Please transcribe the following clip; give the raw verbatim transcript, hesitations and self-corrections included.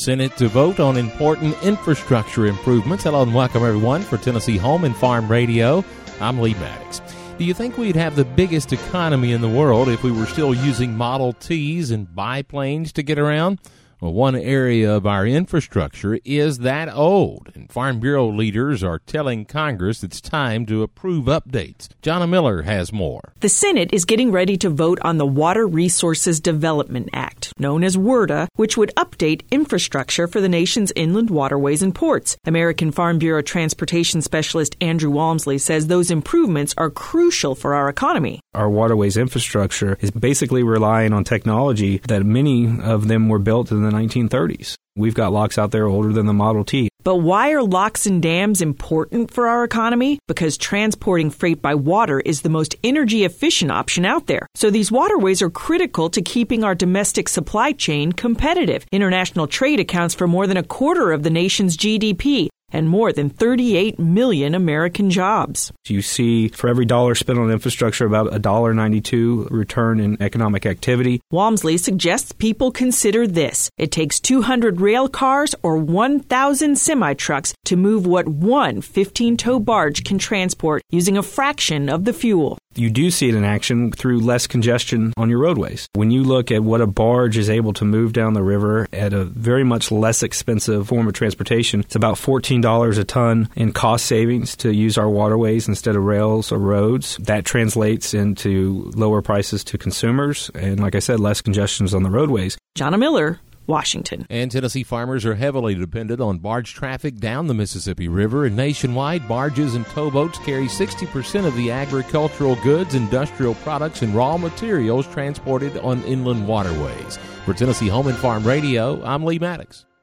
Senate to vote on important infrastructure improvements. Hello and welcome, everyone, for Tennessee Home and Farm Radio. I'm Lee Maddox. Do you think we'd have the biggest economy in the world if we were still using Model Ts and biplanes to get around? Well, one area of our infrastructure is that old, and Farm Bureau leaders are telling Congress it's time to approve updates. Jonna Miller has more. The Senate is getting ready to vote on the Water Resources Development Act, known as WRDA, which would update infrastructure for the nation's inland waterways and ports. American Farm Bureau Transportation Specialist Andrew Walmsley says those improvements are crucial for our economy. Our waterways infrastructure is basically relying on technology that many of them were built in the nineteen thirties. We've got locks out there older than the Model T. But why are locks and dams important for our economy? Because transporting freight by water is the most energy-efficient option out there. So these waterways are critical to keeping our domestic supply chain competitive. International trade accounts for more than a quarter of the nation's G D P and more than thirty-eight million American jobs. You see, for every dollar spent on infrastructure, about one dollar ninety-two return in economic activity. Walmsley suggests people consider this. It takes two hundred rail cars or one thousand semi-trucks to move what one fifteen-tow barge can transport using a fraction of the fuel. You do see it in action through less congestion on your roadways. When you look at what a barge is able to move down the river at a very much less expensive form of transportation, it's about fourteen dollars a ton in cost savings to use our waterways instead of rails or roads. That translates into lower prices to consumers and, like I said, less congestions on the roadways. Jonna Miller, Washington. And Tennessee farmers are heavily dependent on barge traffic down the Mississippi River, and nationwide, barges and towboats carry sixty percent of the agricultural goods, industrial products, and raw materials transported on inland waterways. For Tennessee Home and Farm Radio, I'm Lee Maddox.